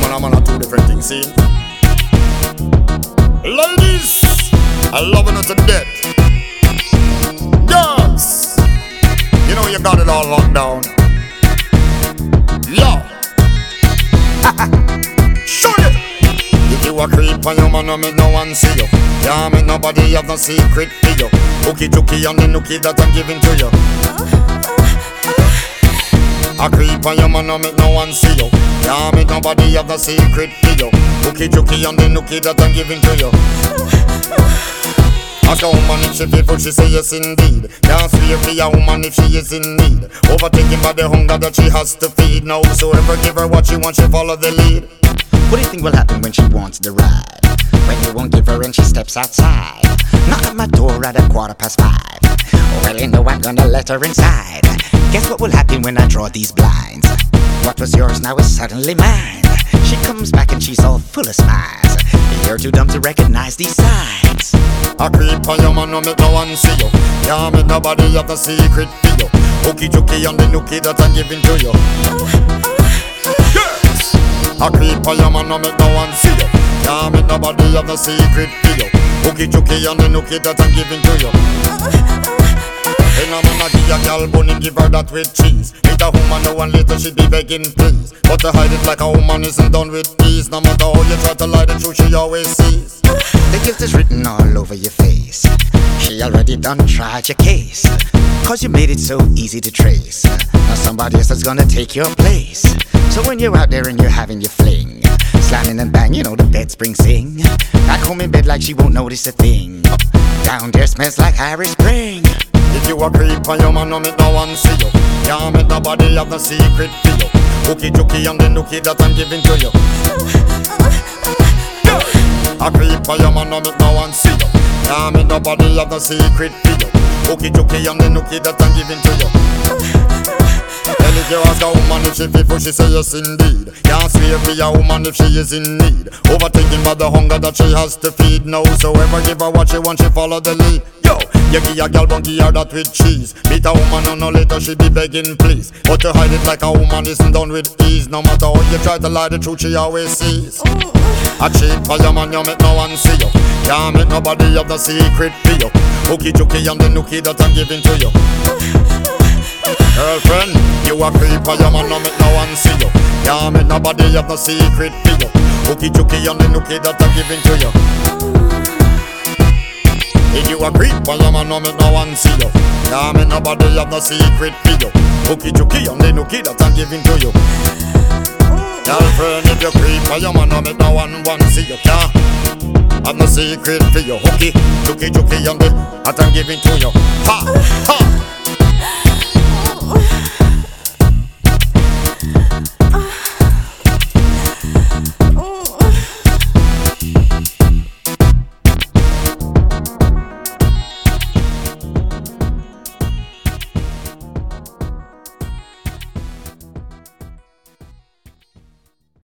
man are two different things, see? Ladies, I love you to death. Girls, you know you got it all locked down. Yo, show it. If you a creep and your man no make no one see you, can't make nobody have no secret for you. Hooky tookie and the nookie that I'm giving to you. A creep and your man no make no one see you, can't make nobody have no secret for you. Hooky tookie and the nookie that I'm giving to you. Ask a woman if she faithful, she say yes indeed. Can't swear for a woman if she is in need. Overtaken by the hunger that she has to feed. Now whosoever give her what she wants, she follow the lead. What do you think will happen when she wants the ride? When you won't give her and she steps outside, knock at my door at 5:15. Well, you know I'm gonna let her inside. Guess what will happen when I draw these blinds? What was yours now is suddenly mine. She comes back and she's all full of smiles. You're too dumb to recognize these signs. A creep on your man no make no one see you, can't make nobody have the secret for you. Hooky tookie and the nookie that I'm giving to you. Yes! A creep on your man no make no one see you, can't make nobody have the secret for you. Hooky tookie and the nookie that I'm giving to you. And a man a give a gal bunny, give her that with cheese. Meet a woman now and later she be begging please, but to hide it like a woman isn't done with ease. No matter how you try to lie, the truth she always sees. The guilt is written all over your face. She already done tried your case, cause you made it so easy to trace. Now somebody else is gonna take your place. So when you're out there and you're having your fling, slamming and bang, you know the bed spring sing. Back home in bed like she won't notice a thing. Down there smells like Irish Spring. If you a creep and your man no make no one see you, can't make nobody have no secret for you. Hooky tookie and the nookie that I'm giving to you. A creep and your man no make no one see you, can't make nobody have no secret for you. Hooky tookie and the nookie that I'm giving to you. And if you ask a woman if she faithful, she say yes indeed. Can't swear for a woman if she is in need. Overtaken by the hunger that she has to feed. Now whosoever give her what she wants, she follow the lead. Yo, you give a gal bunky her that with cheese. Meet a woman and no later she be begging please, but to hide it like a woman isn't done with ease. No matter how you try to lie, the truth she always sees. A cheat for your man, you make no one see you, can't make nobody have the secret for you. Hooky tookie and the nookie that I'm giving to you. Girlfriend, you a creep and your man no make no one see you, can't make nobody have no secret for you. Hooky tookie and the nookie that I'm giving to you. If you a creep and your man no make no one see you, can't make nobody have no secret for you. Hooky tookie and the nookie that I'm giving to you. Girlfriend, if you creep and your man no make no one see you, can't have no secret for you. Hooky tookie and the that I'm giving to you. Ha ha.